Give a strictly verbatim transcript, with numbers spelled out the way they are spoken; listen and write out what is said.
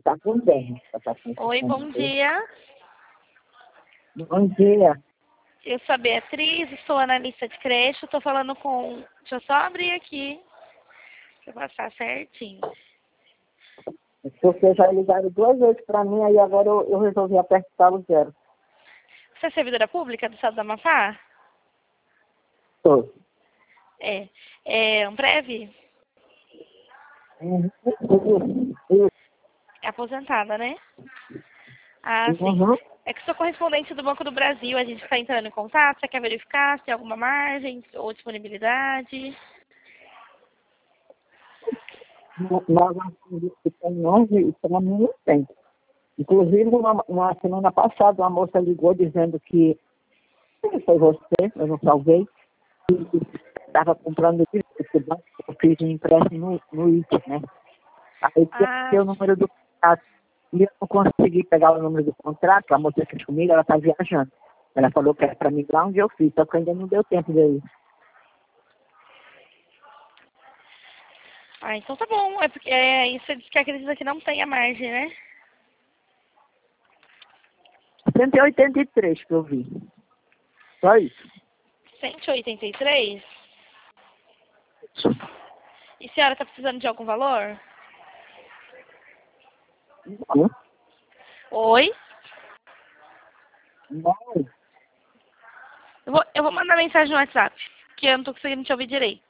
tá com bem. Tá com Oi, bom dia. Bom dia. Eu sou a Beatriz, sou analista de crédito. Estou falando com... Deixa eu só abrir aqui para passar certinho. Porque já ligaram duas vezes para mim, aí agora eu, eu resolvi apertar o zero. Você é servidora pública do estado do Amapá? Tô. É. É um breve? Uhum. É aposentada, né? Ah, sim. Uhum. É que sou correspondente do Banco do Brasil. A gente está entrando em contato. Você quer verificar se tem alguma margem ou disponibilidade? Nós achamos que tem onze e para mim não tem. Inclusive, uma, uma semana passada, uma moça ligou dizendo que foi você, eu não salvei, que estava comprando isso, porque eu fiz um empréstimo no, no I T, né? Aí Ah, tem o número do contrato. E eu não consegui pegar o número do contrato, a moça fez comigo, ela está viajando. Ela falou que era para mim lá onde eu fiz, só que ainda não deu tempo de ir. ah, então tá bom. É porque é, isso diz que acredita que não tem a margem, né? cento e oitenta e três que eu vi. Só isso. cento e oitenta e três? E a senhora está precisando de algum valor? Não, Oi? não. Eu vou, eu vou mandar mensagem no WhatsApp, que eu não tô conseguindo te ouvir direito.